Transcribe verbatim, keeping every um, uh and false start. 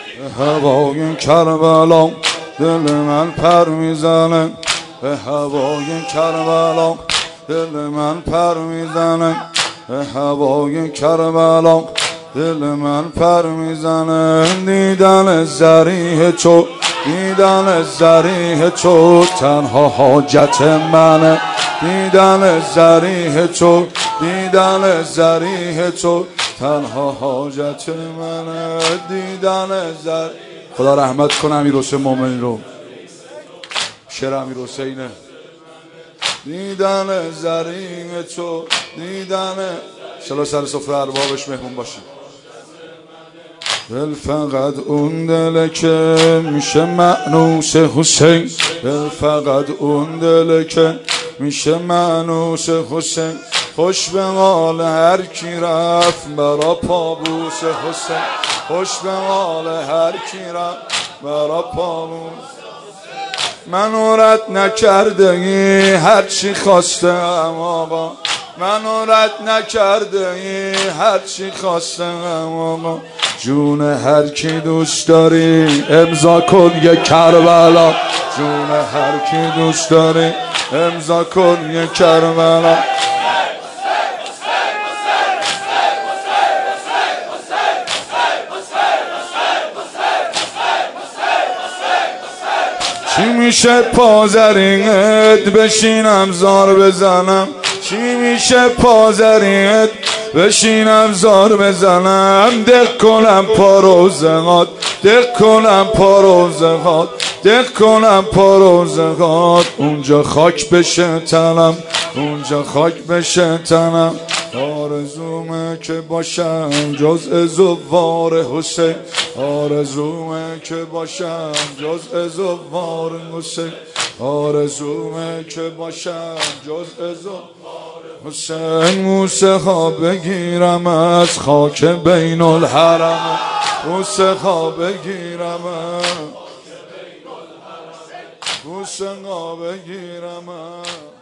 به هوای کربلا دل من پر میزنه، به هوای کربلا دل من پر میزنه، به هوای کربلا دل من پر میزنه. دیدن ذریح تو، دیدن ذریح تو تنها حاجت منه، دیدن ذریح تو، دیدن ذریح تو تنها حاجت منه. دیدن ذریح خدا رحمت کنه امیر حسین مومنی رو، شعر امیر حسینه. دیدن ذریح تو، دیدن انشالله سر سفره اربابش مهمون باشیم. دل فقط اون دله که میشه مأنوس حسین، دل فقط اون دله که میشه مأنوس حسین. خوش به مال هر کی رفت برا پابوس حسین، خوش به مال هر کی رفت برا پابوس. منو رد نکرده ای هر چی خواستم آقا، منو رد نکرده ای هر چی خواستم آقا. جون هر کی دوست داری امضا کن یه کربلا، جون هر کی دوست داری امضا کن یه کربلا. چی میشه پازرینت بشینم زار بزنم، چی میشه پازرینت بشینم زار بزنم. دق کنم پاروزقات، دق کنم پاروزقات، دق کنم پاروزقات. اونجا خاک بشه تنم، اونجا خاک بشه تنم. آرزومه که باشم جزء زوار حسین، آرزومه که باشم جزء زوار حسین، آرزومه که باشم جزء زوار حسین. موسه ها بگیرم از خاک بین الحرم، موسه ها بگیرم، موسه ها بگیرم.